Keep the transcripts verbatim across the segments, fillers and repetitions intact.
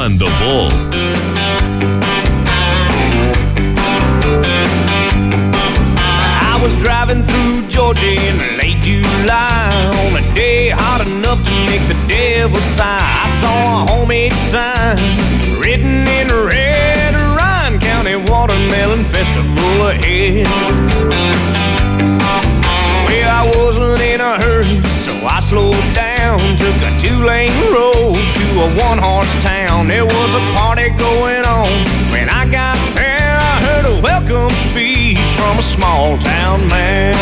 one The Bull. I was driving through Georgia in late July on a day hot enough to make the devil sigh. I saw a homemade sign written in red, Ryan County Watermelon Festival ahead. Well, I wasn't in a hurry, so I slowed down, took a two-lane road to a one-horse town. There was a party going on. When I got there, I heard a welcome speech from a small-town man.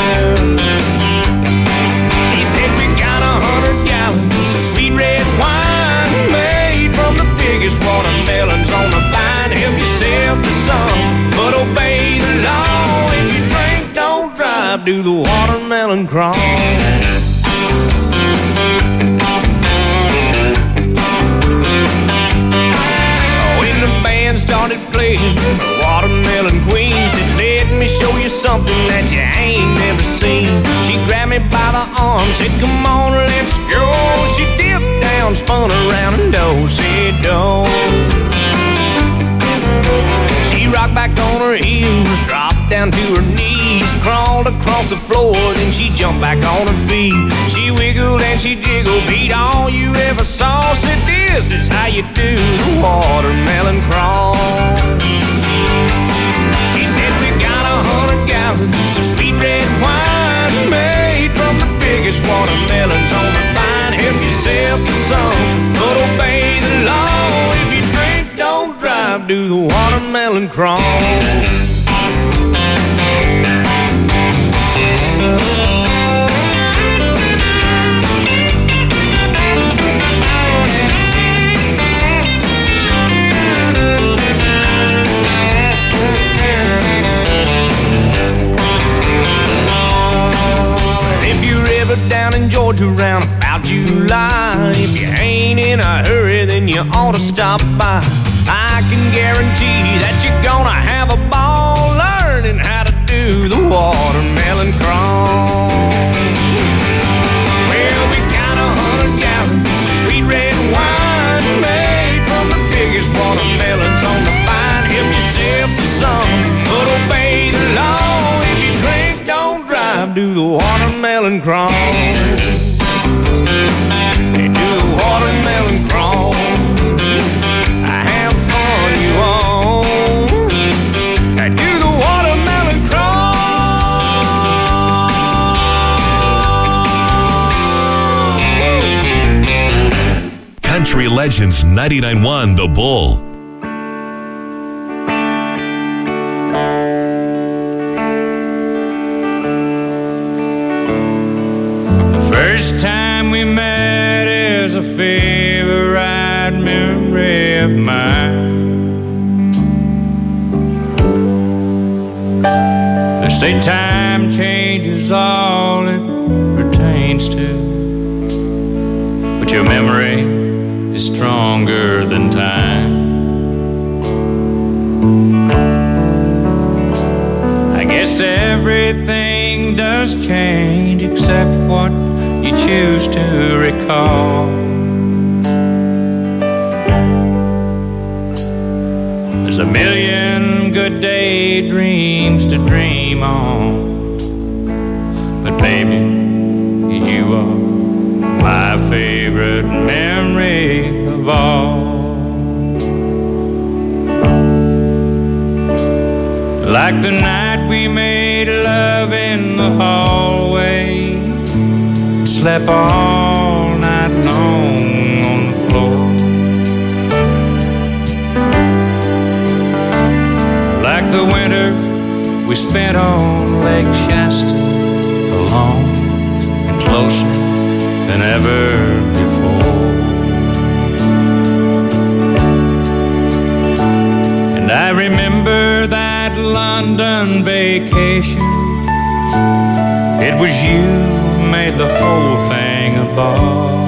He said, we got a hundred gallons of sweet red wine made from the biggest watermelons on the vine. Help yourself to some, but obey the law. If you drink, don't drive, do the watermelon crawl. When the band started playing the Watermelon Queen, said, let me show you something that you ain't never seen. She grabbed me by the arm, said, come on, let's go. She dipped down, spun around, and do, said, do. She rocked back on her heels, dropped down to her knees, crawled across the floor, then she jumped back on her feet. She wiggled and she jiggled, beat all you ever saw. Said, this is how you do the watermelon crawl. She said, we got a hundred gallons of sweet red wine made from the biggest watermelons on the vine. Help yourself to some, but obey the law. If you drink, don't drive, do the watermelon crawl. Down in Georgia round about July, if you ain't in a hurry, then you ought to stop by. I can guarantee that you're gonna have a ball learning how to do the watermelon crawl. Well, we got a hundred gallons of sweet red wine made from the biggest watermelons on the vine. Help yourself to some, but obey the law. If you drink, don't drive, do the watermelon crawl. They do the watermelon crawl. I have fun, you all. I do the watermelon crawl. Country Legends ninety-nine point one The Bull. First time we met is a favorite memory of mine. They say time changes all it pertains to, but your memory is stronger than time. I guess everything does change except what you choose to recall. There's a million good daydreams to dream on, but baby, you are my favorite memory of all. Like the night we made love in the hallway, slept all night long on the floor. Like the winter we spent on Lake Shasta, alone and closer than ever before. And I remember that London vacation. It was you made the whole thing a ball.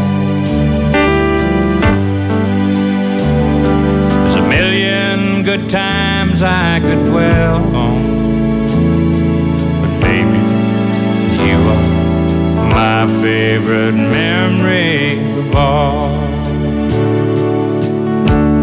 There's a million good times I could dwell on, but baby, you are my favorite memory of all.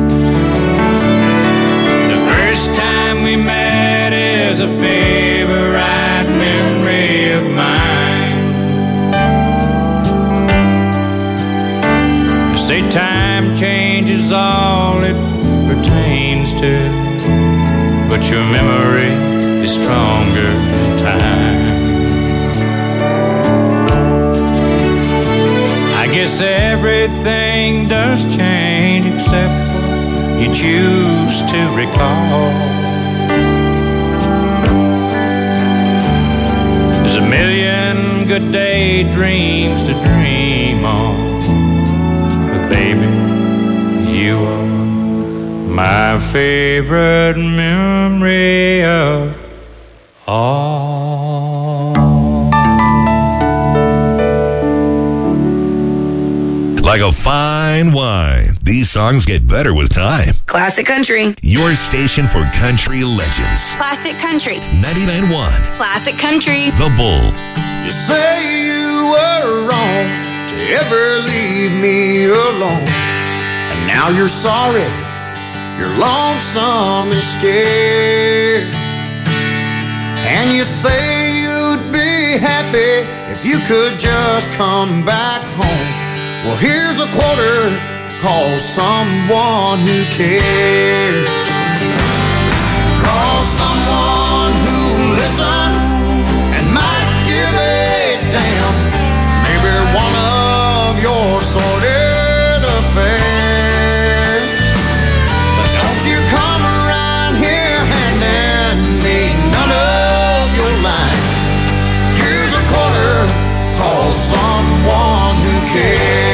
everything does change except what you choose to recall. There's a million good daydreams to dream on, but baby, you are my favorite memory of all. Like a fine wine, these songs get better with time. Classic Country. Your station for country legends. Classic Country. ninety-nine point one. Classic Country. The Bull. You say you were wrong to ever leave me alone, and now you're sorry, you're lonesome and scared. And you say you'd be happy if you could just come back home. Well, here's a quarter, call someone who cares. Call someone who'll listen and might give a damn. Maybe one of your sordid affairs. But don't you come around here handing me none of your lines. Here's a quarter, call someone who cares.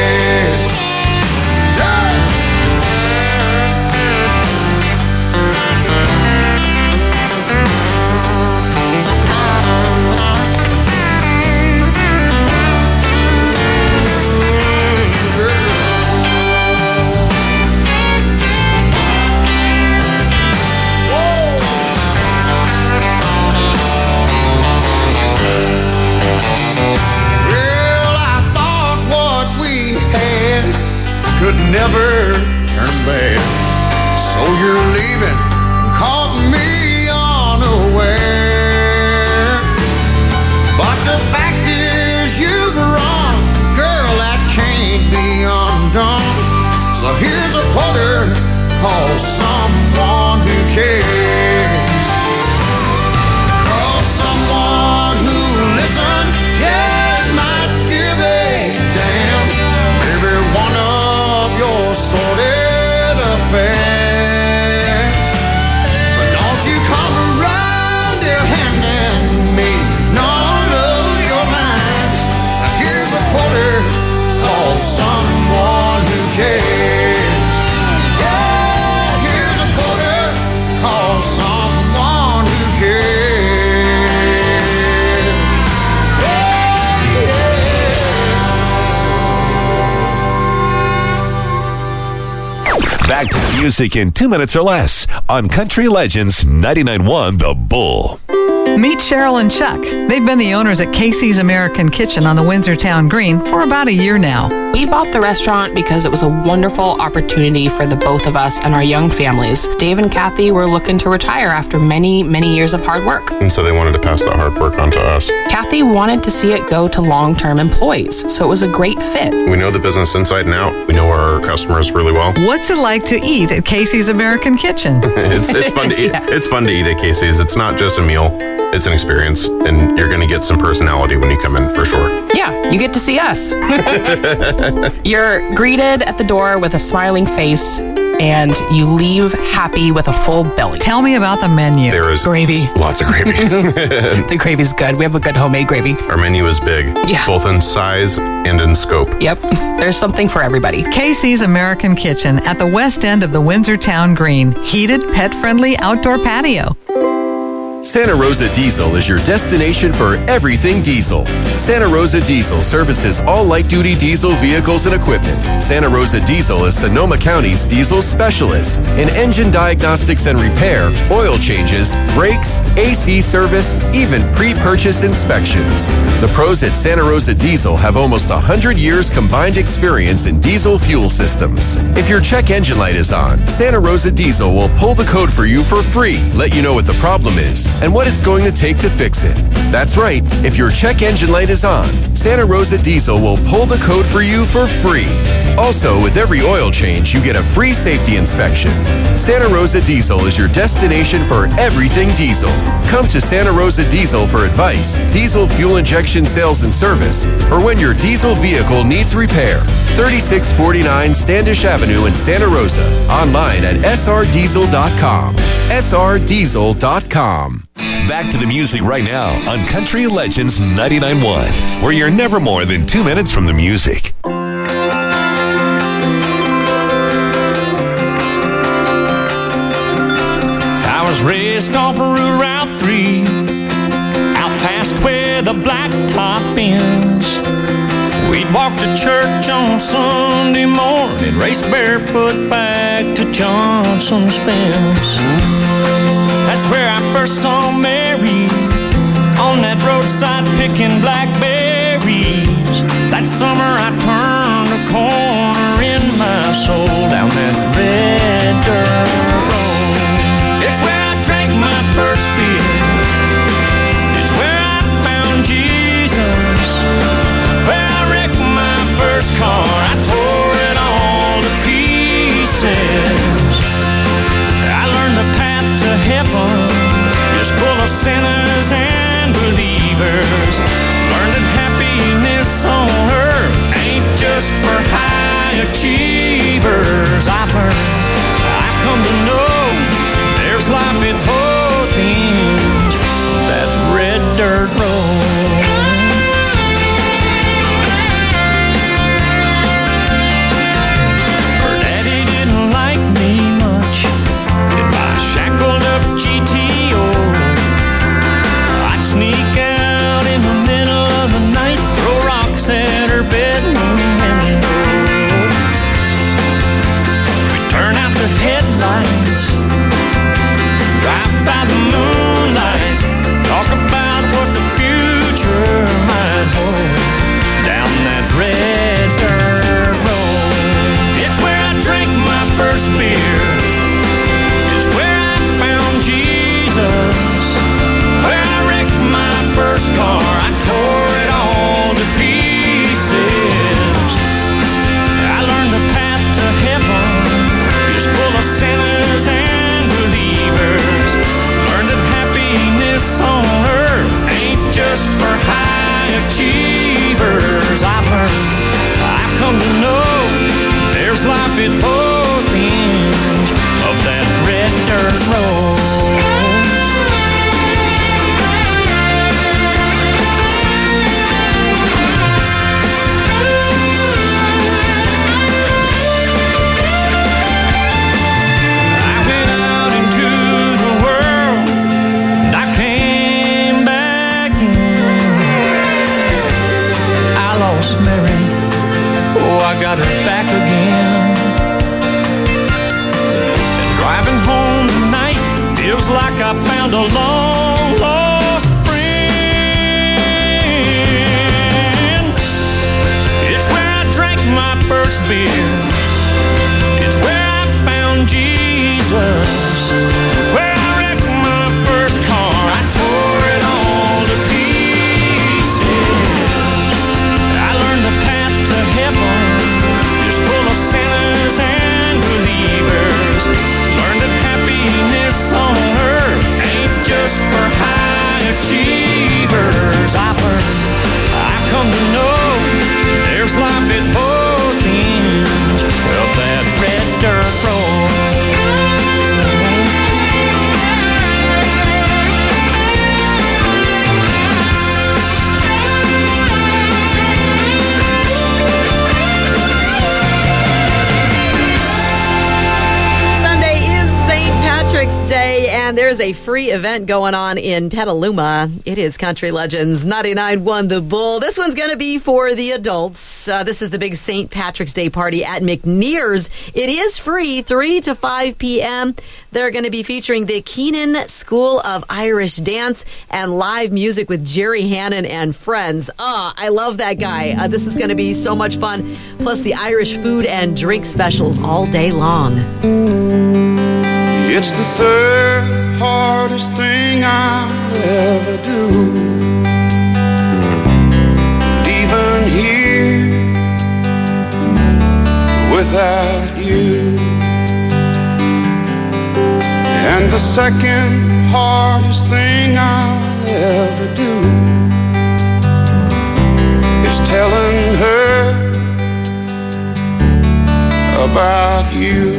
Could never turn bad, so you're leaving, caught me unaware. But the fact is you've wrong, girl, that can't be undone. So here's a quarter, call someone who cares. Call someone who'll listen, yeah, might give a damn. Maybe one of your sordid affairs. But don't you come around here handing me none of your lines. Now here's a quarter, call someone who cares. Yeah, here's a quarter, call someone who cares. Yeah, yeah. Back to the music in two minutes or less on Country Legends ninety-nine point one The Bull. Meet Cheryl and Chuck. They've been the owners at Casey's American Kitchen on the Windsor Town Green for about a year now. We bought the restaurant because it was a wonderful opportunity for the both of us and our young families. Dave and Kathy were looking to retire after many, many years of hard work. And so they wanted to pass that hard work on to us. Kathy wanted to see it go to long-term employees, so it was a great fit. We know the business inside and out. We know our customers really well. What's it like to eat at Casey's American Kitchen? it's it's fun to eat. Yeah. It's fun to eat at Casey's. It's not just a meal. It's an experience, and you're going to get some personality when you come in, for sure. Yeah, you get to see us. You're greeted at the door with a smiling face, and you leave happy with a full belly. Tell me about the menu. There is Gravy. Lots of gravy. The gravy's good. We have a good homemade gravy. Our menu is big, Yeah. both in size and in scope. Yep, there's something for everybody. Casey's American Kitchen at the west end of the Windsor Town Green. Heated, pet-friendly outdoor patio. Santa Rosa Diesel is your destination for everything diesel. Santa Rosa Diesel services all light-duty diesel vehicles and equipment. Santa Rosa Diesel is Sonoma County's diesel specialist in engine diagnostics and repair, oil changes, brakes, A C service, even pre-purchase inspections. The pros at Santa Rosa Diesel have almost one hundred years combined experience in diesel fuel systems. If your check engine light is on, Santa Rosa Diesel will pull the code for you for free, let you know what the problem is, and what it's going to take to fix it. That's right, if your check engine light is on, Santa Rosa Diesel will pull the code for you for free. Also, with every oil change, you get a free safety inspection. Santa Rosa Diesel is your destination for everything diesel. Come to Santa Rosa Diesel for advice, diesel fuel injection sales and service, or when your diesel vehicle needs repair. thirty-six forty-nine Standish Avenue in Santa Rosa. Online at s r diesel dot com. s r diesel dot com. Back to the music right now on Country Legends ninety-nine point one, where you're never more than two minutes from the music. I was raised off of Route three, out past where the blacktop ends. We'd walk to church on Sunday morning, race barefoot back to Johnson's fence. That's where I first saw Mary, on that roadside picking blackberries. That summer I turned a corner in my soul down that red dirt road. It's where I drank my first beer. It's where I found Jesus. Where I wrecked my first car, I tore it all to pieces. I learned the path to heaven is full of sinners and believers. Learned that happiness on earth ain't just for high achievers. I've learned, I've come to know there's life at both ends of that red dirt road. Her daddy didn't like me much in my shackled up G T O. I'd sneak out in the middle of the night, throw rocks at her bedroom window. We'd turn out the headlights, drive by the moonlight, talk about what the future might hold down that red dirt road. It's where I drank my first beer. It's where I found Jesus. Where I wrecked my first car, I tore it all to pieces. I learned the path to heaven is full of sinners and believers. Learned that happiness on earth ain't just for high achievers. I've learned, I've come to know there's life at both ends of that red dirt road. Got her back again. And driving home tonight feels like I found a long lost friend. It's where I drank my first beer. It's where I found Jesus. Where I wrecked my first car, I tore it all to pieces. I learned the path to heaven full of sinners and believers. Learn that happiness on earth ain't just for high achievers. I've learned, I've come to know there's life at both ends of that red dirt road. Day, and there's a free event going on in Petaluma. It is Country Legends ninety-nine point one The Bull. This one's going to be for the adults. Uh, this is the big Saint Patrick's Day party at McNear's. It is free, three to five p.m. They're going to be featuring the Keenan School of Irish Dance and live music with Jerry Hannon and friends. Ah, oh, I love that guy. Uh, this is going to be so much fun. Plus the Irish food and drink specials all day long. It's the third hardest thing I'll ever do. Even here, the second hardest thing I'll ever do is telling her about you.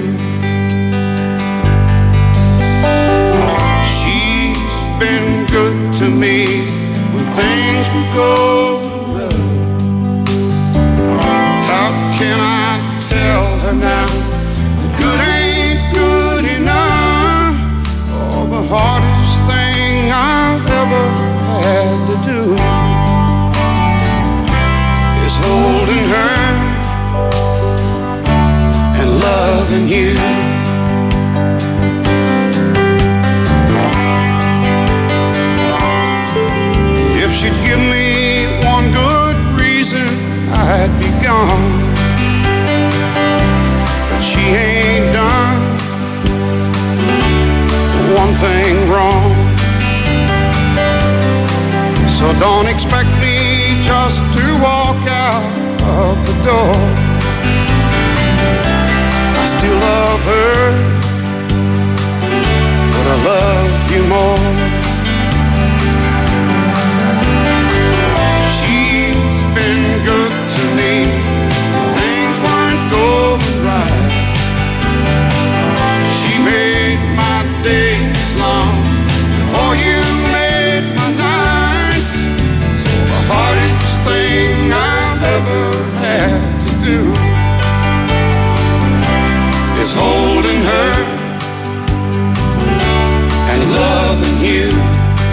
She's been good to me when things were going rough. How can I tell her now the good ain't good enough? Oh, the hardest thing I've ever had to do is holding her and loving you. If she'd give me one good reason, I'd be gone. But she ain't done one thing wrong. So don't expect me just to walk out of the door. I still love her, but I love you more. Good to me, things weren't going right. She made my days long before you made my nights. So the hardest thing I've ever had to do is holding her and loving you.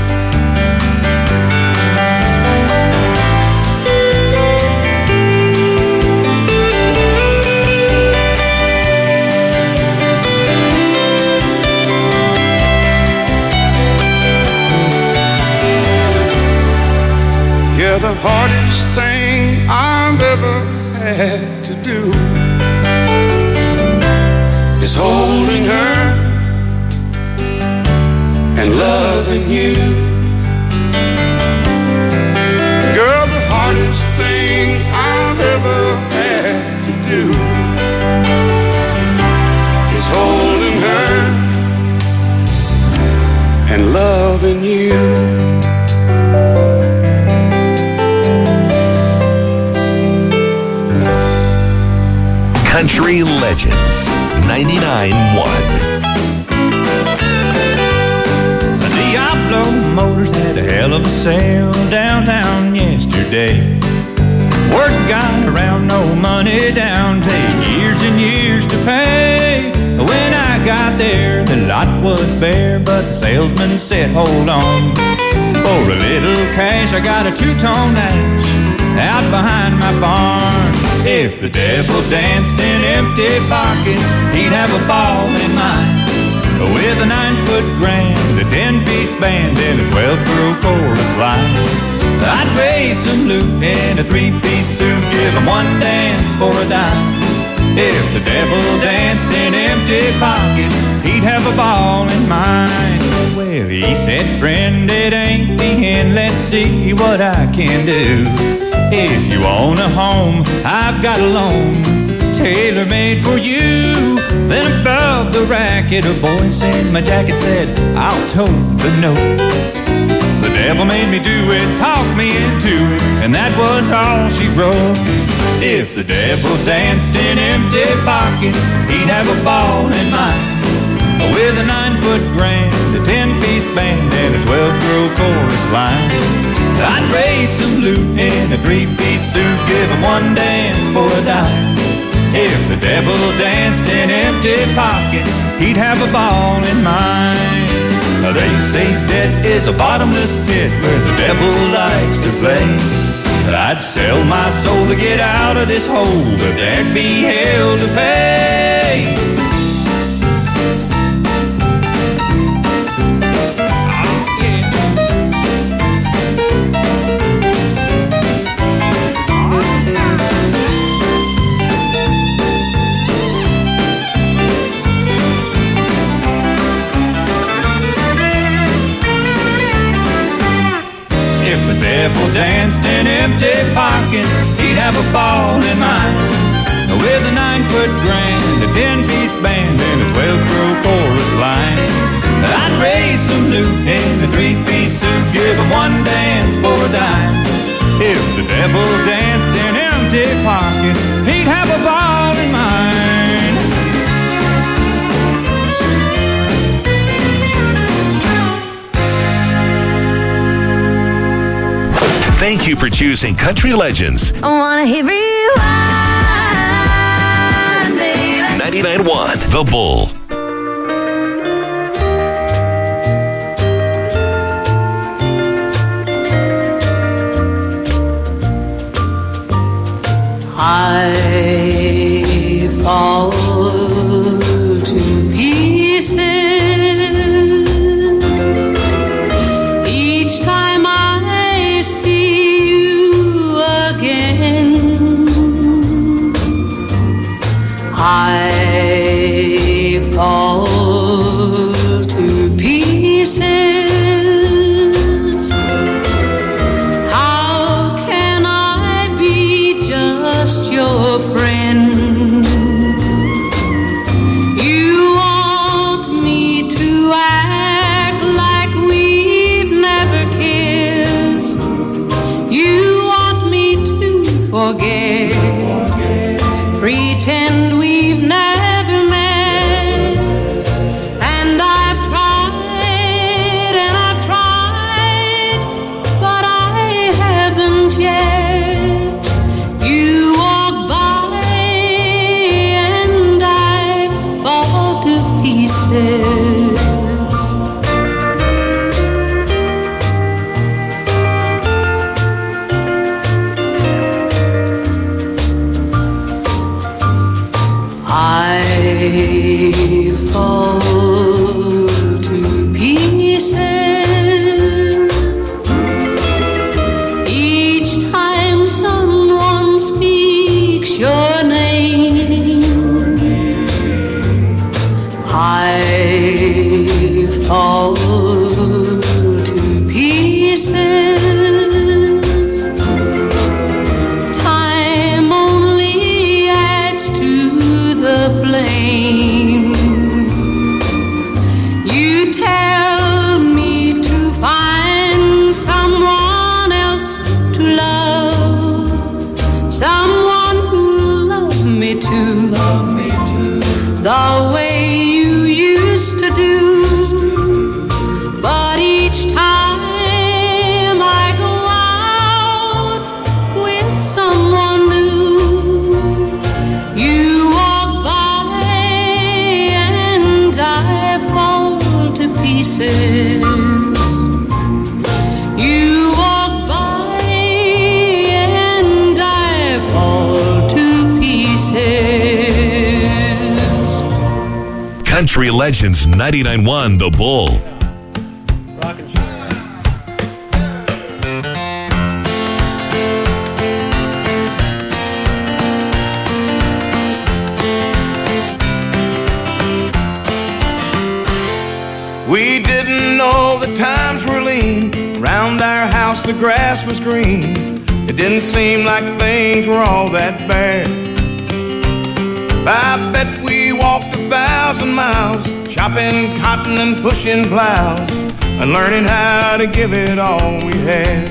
The hardest thing I've ever had to do is holding her and loving you. Girl, the hardest thing I've ever had to do is holding her and loving you. Country Legends ninety-nine one. The Diablo Motors had a hell of a sale downtown yesterday. Word got around, no money down, take years and years to pay. When I got there, the lot was bare, but the salesman said, hold on. For a little cash, I got a two-tone dash out behind my barn. If the devil danced in empty pockets, he'd have a ball in mine. With a nine-foot grand, a ten-piece band, and a twelve-girl chorus line. I'd raise some loot in a three-piece suit, give him one dance for a dime. If the devil danced in empty pockets, he'd have a ball in mine. Well, he said, friend, it ain't the end, let's see what I can do. If you own a home, I've got a loan, tailor-made for you. Then above the racket, a voice in my jacket said, I'll tote the note. The devil made me do it, talked me into it, and that was all she wrote. If the devil danced in empty pockets, he'd have a ball in mine. With a nine-foot grand, a ten-piece band, and a twelve-girl chorus line. I'd raise some loot in a three-piece suit, give him one dance for a dime. If the devil danced in empty pockets, he'd have a ball in mine. They say debt is a bottomless pit where the devil likes to play. I'd sell my soul to get out of this hole, but there'd be hell to pay. Devil danced in empty pockets, he'd have a ball in mine. With a nine-foot grand, a ten-piece band, and a twelve-girl chorus line. I'd raise some loot in a three-piece suit, give him one dance for a dime. If the devil danced in empty pockets, he'd have a ball in mine. Thank you for choosing Country Legends. I wanna hit rewind, baby. ninety-nine point one The Bull. I fall to pieces each time I see you again. I fall to pieces. How can I be just your friend? You want me to act like we've never kissed. You want me to forget, pretend we've never met. And I've tried and I've tried, but I haven't yet. You walk by and I fall to pieces. I fall to pieces each time someone speaks your name. I fall to pieces. Time only adds to the flame. You tell me to find someone else to love, someone who'll love me too, the way you used to do. But each time I go out with someone new, you walk by and I fall to pieces. You walk by and I fall to pieces. Country Legends ninety-nine point one The Bull. We didn't know the times were lean. Round our house the grass was green. It didn't seem like things were all that bad. I bet we walked a thousand miles, chopping cotton and pushing plows, and learning how to give it all we had.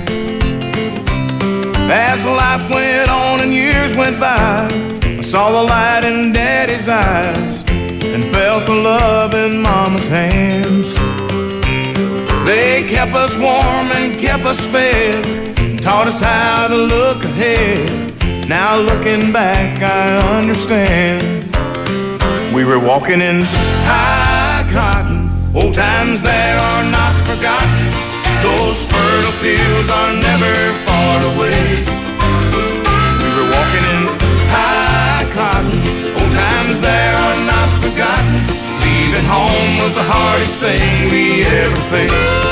As life went on and years went by, I saw the light in Daddy's eyes and felt the love in Mama's hands. They kept us warm and kept us fed, and taught us how to look ahead. Now looking back, I understand. We were walking in high cotton. Old times there are not forgotten. Those fertile fields are never far away. We were walking in high cotton. Old times there are not forgotten. Leaving home was the hardest thing we ever faced.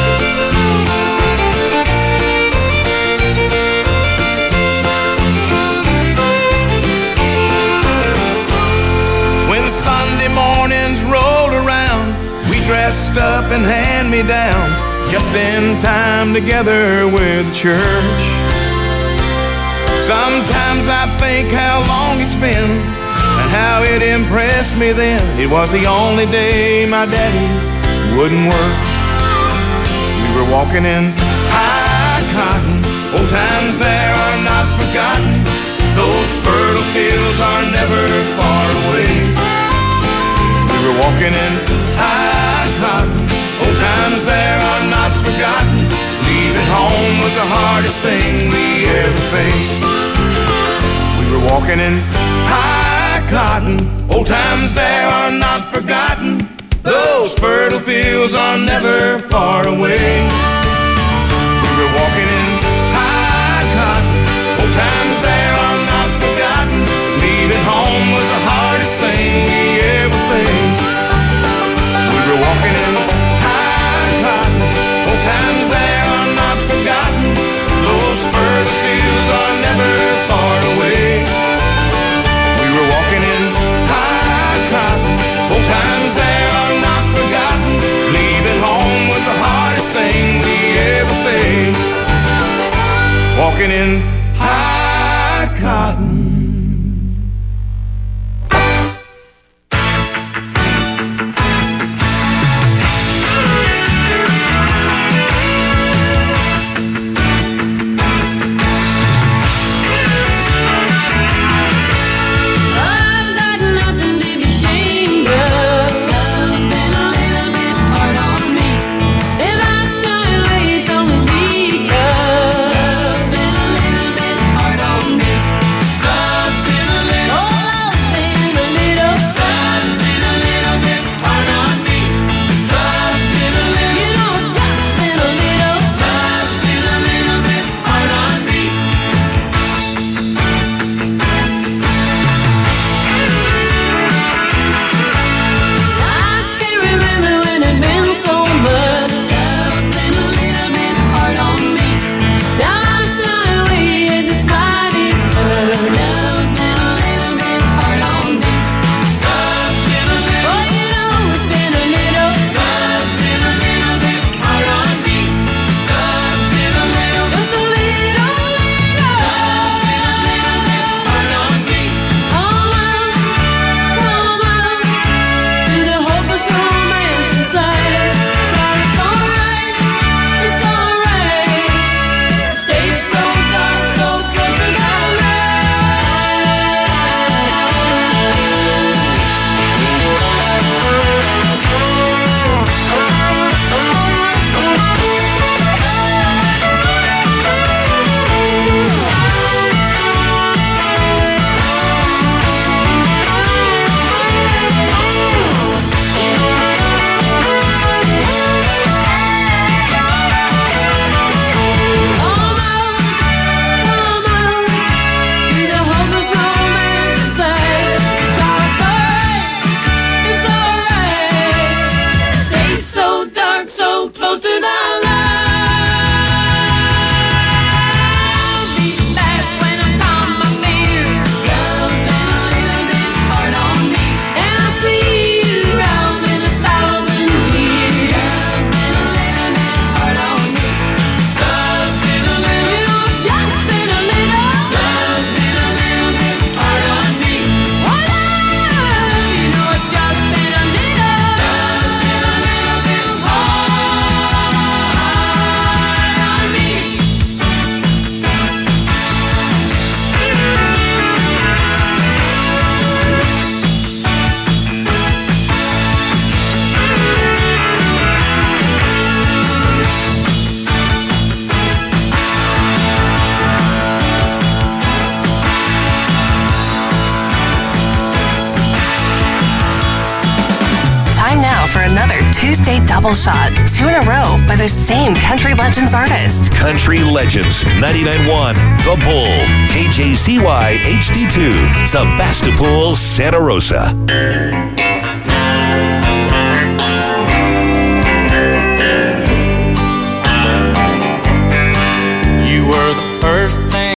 When Sunday mornings rolled around, we dressed up in hand-me-downs, just in time together with the church. Sometimes I think how long it's been and how it impressed me then. It was the only day my daddy wouldn't work. We were walking in high cotton. Old times there are not forgotten. Those fertile fields are never far away. We were walking in high cotton. Old times there are not forgotten. Leaving home was the hardest thing we ever faced. We were walking in high cotton. Old times there are not forgotten. Those fertile fields are never far away. We were walking in high cotton. Old times there are not forgotten. Leaving home was the hardest thing we ever faced. We were walking in high cotton. Old times there are not forgotten. Those fertile fields are never far away. We were walking in high cotton. Old times there are not forgotten. Leaving home was the hardest thing we ever faced. Walking in high cotton. Tuesday double shot, two in a row by the same Country Legends artist. Country Legends ninety-nine point one The Bull, K J C Y H D two, Sebastopol, Santa Rosa.